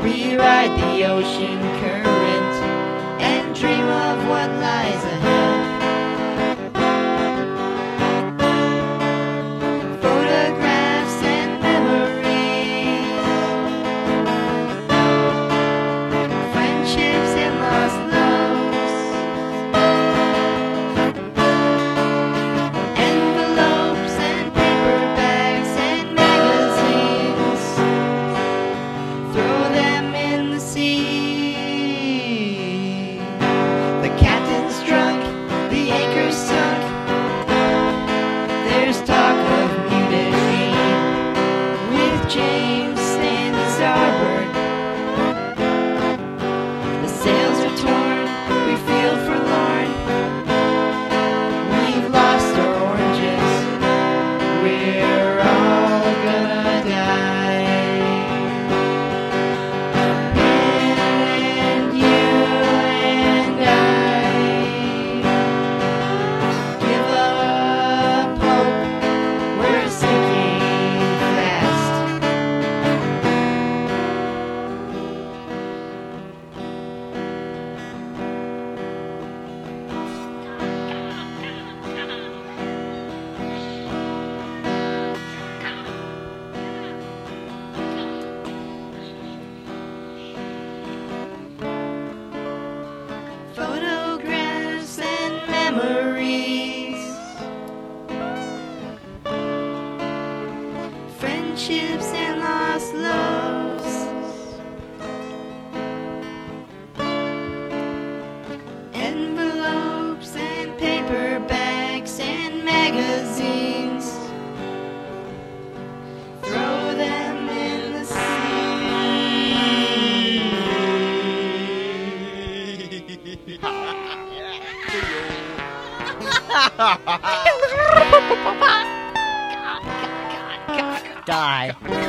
We ride the ocean current and dream of what lies ahead. Photographs and memories, friendships and lost loves, envelopes and paper bags and magazines. Throw them in the sea. The captain's drunk, the anchor's sunk. There's talk of mutiny with James standing starboard. The sails are torn, we feel forlorn. We've lost our oranges, we're all gonna die. And you and I give up hope, we're sinking fast. Photographs and memories, friendships and lost loves, envelopes and paper bags and magazines. Throw them in the sea. Die.